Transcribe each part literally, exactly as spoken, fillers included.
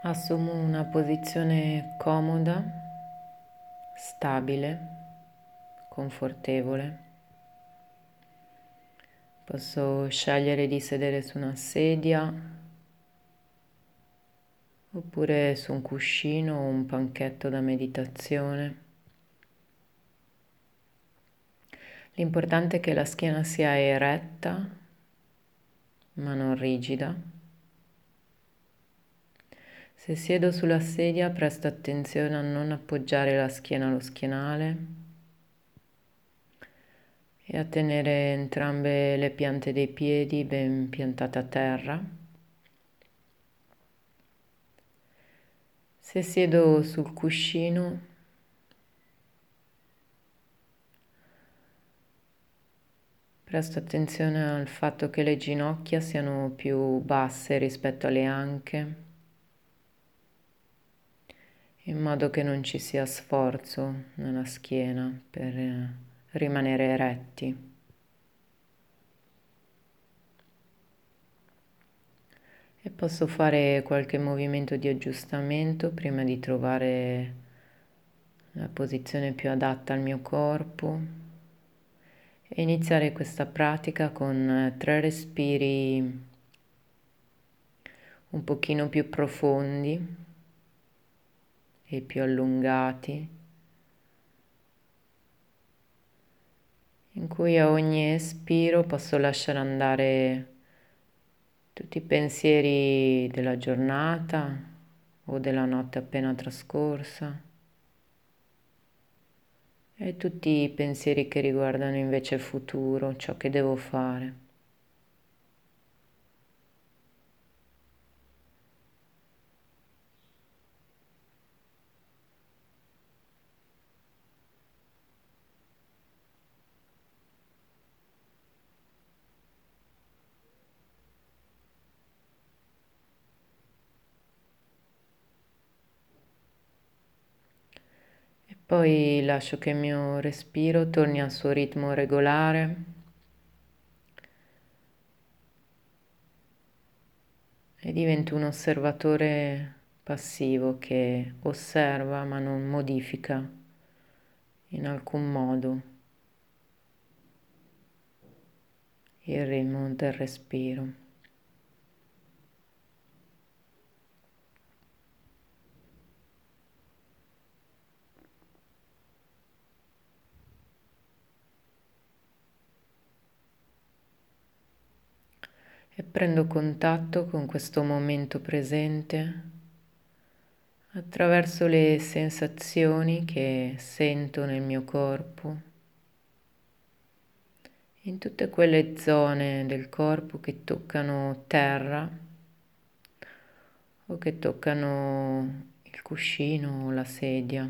Assumo una posizione comoda, stabile, confortevole. Posso scegliere di sedere su una sedia oppure su un cuscino o un panchetto da meditazione. L'importante è che la schiena sia eretta, ma non rigida. Se siedo sulla sedia, presto attenzione a non appoggiare la schiena allo schienale e a tenere entrambe le piante dei piedi ben piantate a terra. Se siedo sul cuscino, presto attenzione al fatto che le ginocchia siano più basse rispetto alle anche, in modo che non ci sia sforzo nella schiena per eh, rimanere eretti. E posso fare qualche movimento di aggiustamento prima di trovare la posizione più adatta al mio corpo e iniziare questa pratica con eh, tre respiri un pochino più profondi e più allungati, in cui a ogni espiro posso lasciare andare tutti i pensieri della giornata o della notte appena trascorsa e tutti i pensieri che riguardano invece il futuro, ciò che devo fare. E poi lascio che il mio respiro torni al suo ritmo regolare e divento un osservatore passivo che osserva ma non modifica in alcun modo il ritmo del respiro. E prendo contatto con questo momento presente attraverso le sensazioni che sento nel mio corpo, in tutte quelle zone del corpo che toccano terra o che toccano il cuscino o la sedia.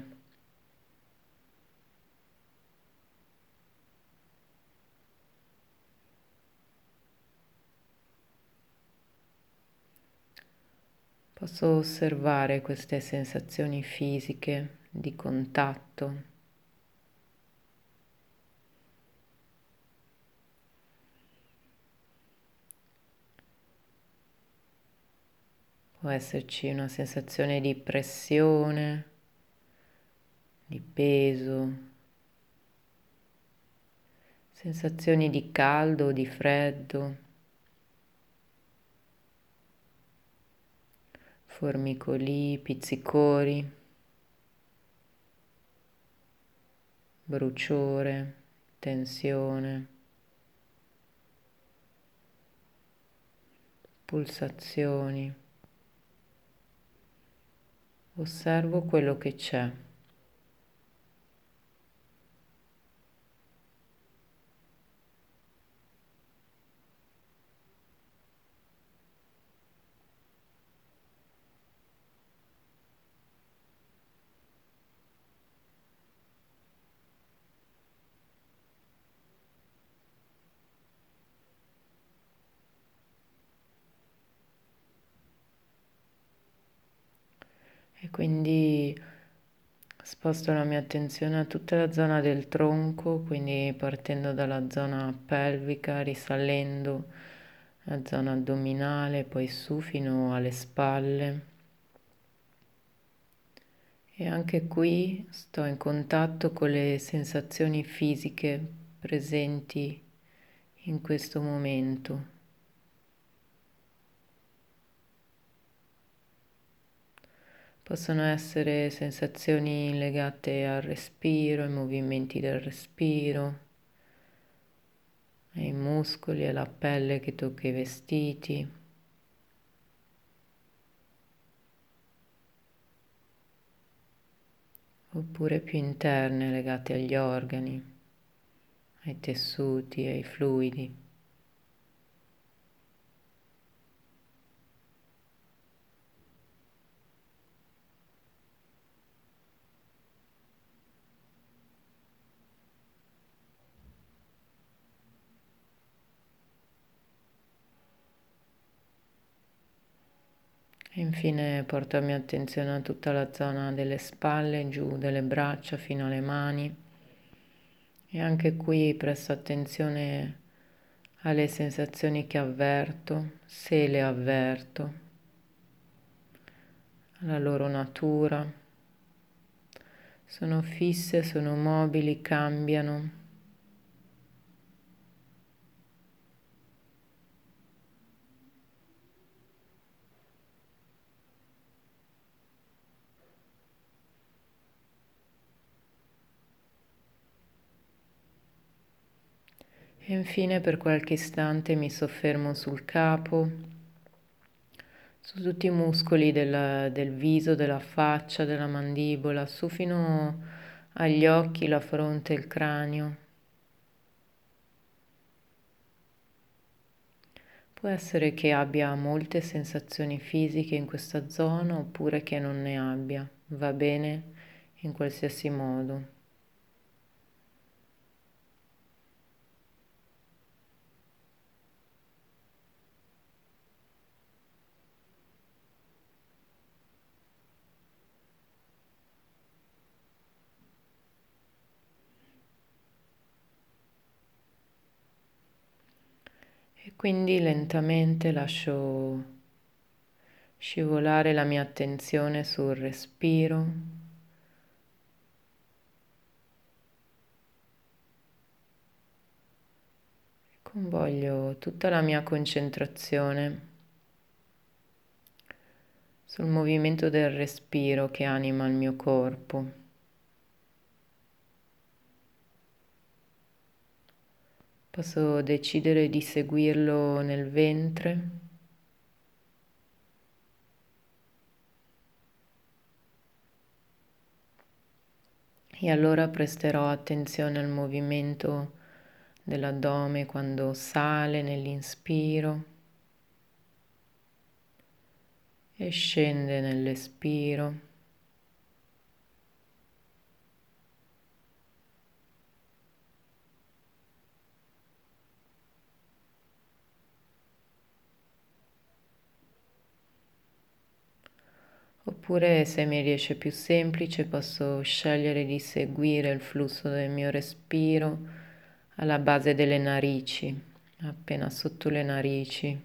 Posso osservare queste sensazioni fisiche di contatto. Può esserci una sensazione di pressione, di peso, sensazioni di caldo o di freddo, formicolii, pizzicori, bruciore, tensione, pulsazioni. Osservo quello che c'è. E quindi sposto la mia attenzione a tutta la zona del tronco, quindi partendo dalla zona pelvica, risalendo la zona addominale, poi su fino alle spalle. E anche qui sto in contatto con le sensazioni fisiche presenti in questo momento. Possono essere sensazioni legate al respiro, ai movimenti del respiro, ai muscoli, alla pelle che tocca i vestiti. Oppure più interne legate agli organi, ai tessuti, ai fluidi. E infine porto la mia attenzione a tutta la zona delle spalle, giù delle braccia fino alle mani. E anche qui presto attenzione alle sensazioni che avverto, se le avverto, alla loro natura. Sono fisse, sono mobili, cambiano. E infine per qualche istante mi soffermo sul capo, su tutti i muscoli della- del viso, della faccia, della mandibola, su fino agli occhi, la fronte, il cranio. Può essere che abbia molte sensazioni fisiche in questa zona oppure che non ne abbia, va bene in qualsiasi modo. E quindi lentamente lascio scivolare la mia attenzione sul respiro. Convoglio tutta la mia concentrazione sul movimento del respiro che anima il mio corpo. Posso decidere di seguirlo nel ventre e allora presterò attenzione al movimento dell'addome quando sale nell'inspiro e scende nell'espiro. Oppure, se mi riesce più semplice, posso scegliere di seguire il flusso del mio respiro alla base delle narici, appena sotto le narici.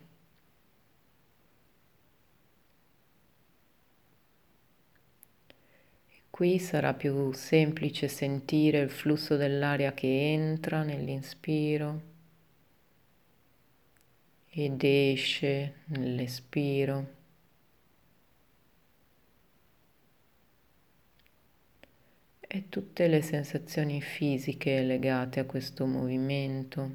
Qui sarà più semplice sentire il flusso dell'aria che entra nell'inspiro ed esce nell'espiro. E tutte le sensazioni fisiche legate a questo movimento.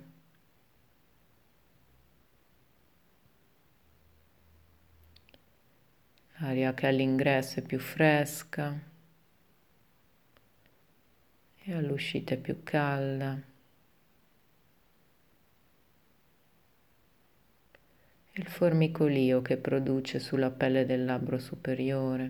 L'aria che all'ingresso è più fresca e all'uscita è più calda. E il formicolio che produce sulla pelle del labbro superiore.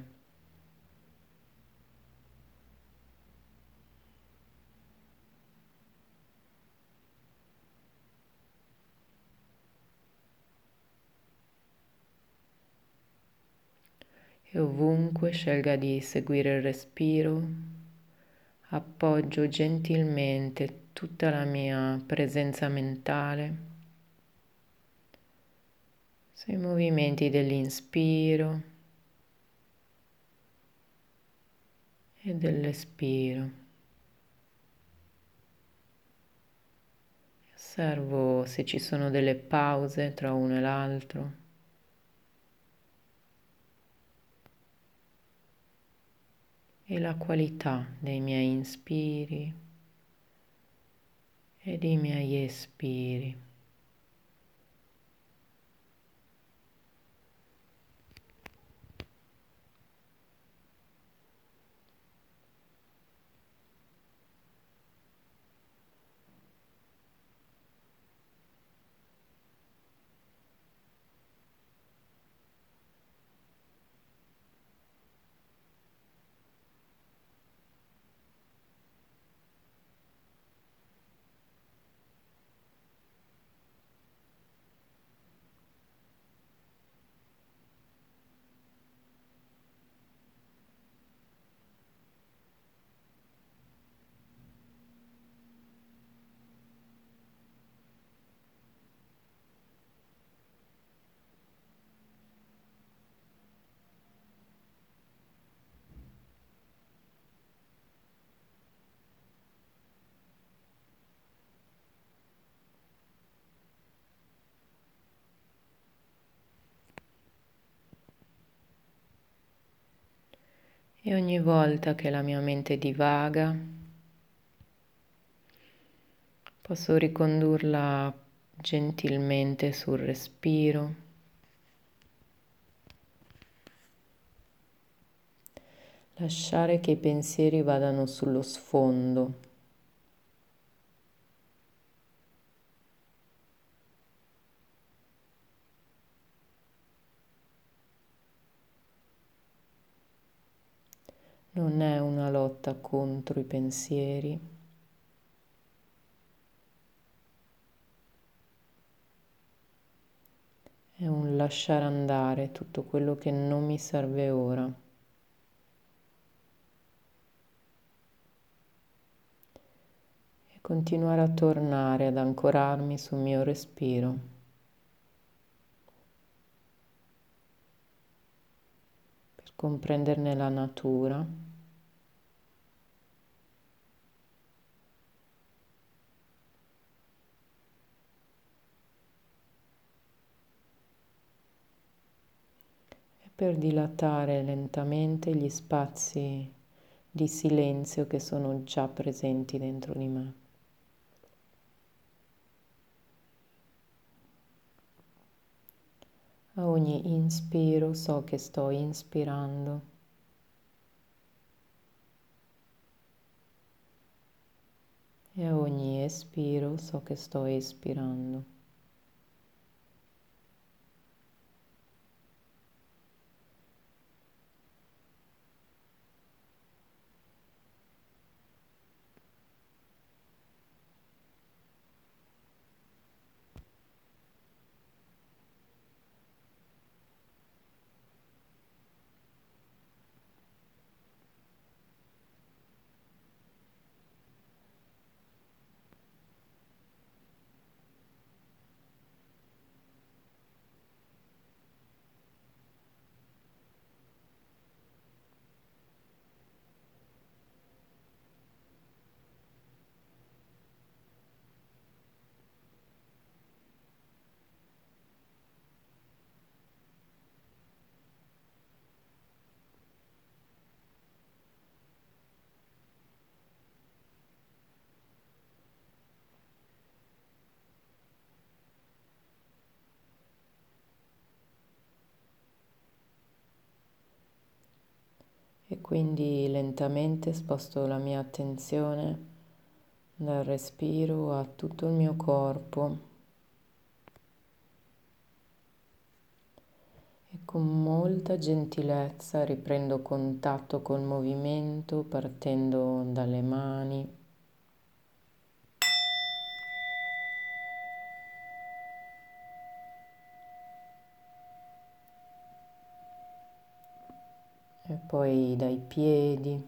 E ovunque scelga di seguire il respiro, appoggio gentilmente tutta la mia presenza mentale sui movimenti dell'inspiro e dell'espiro. Osservo se ci sono delle pause tra uno e l'altro. E la qualità dei miei inspiri e dei miei espiri. E ogni volta che la mia mente divaga, posso ricondurla gentilmente sul respiro, lasciare che i pensieri vadano sullo sfondo. Non è una lotta contro i pensieri, è un lasciare andare tutto quello che non mi serve ora. E continuare a tornare ad ancorarmi sul mio respiro, per comprenderne la natura. Per dilatare lentamente gli spazi di silenzio che sono già presenti dentro di me. A ogni inspiro so che sto inspirando e a ogni espiro so che sto espirando. E quindi lentamente sposto la mia attenzione dal respiro a tutto il mio corpo e con molta gentilezza riprendo contatto col movimento partendo dalle mani. E poi dai piedi.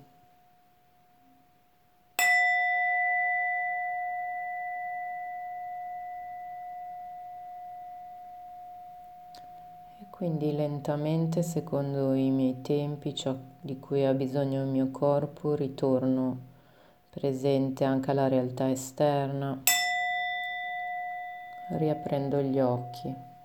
Quindi lentamente, secondo i miei tempi, ciò di cui ha bisogno il mio corpo, ritorno presente anche alla realtà esterna, riaprendo gli occhi.